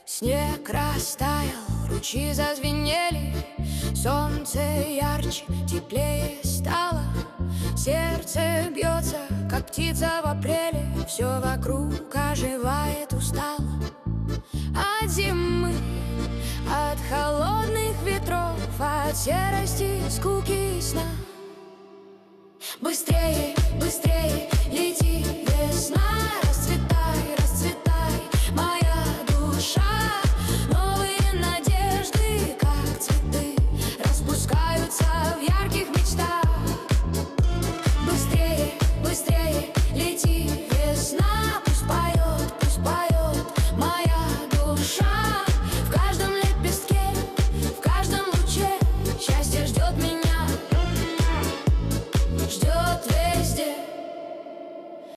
Снег растаял, ручьи зазвенели, солнце ярче, теплее стало. Сердце бьется, как птица в апреле, все вокруг оживает устало. От зимы, от холодных ветров, от серости, скуки и сна. Быстрее, быстрее,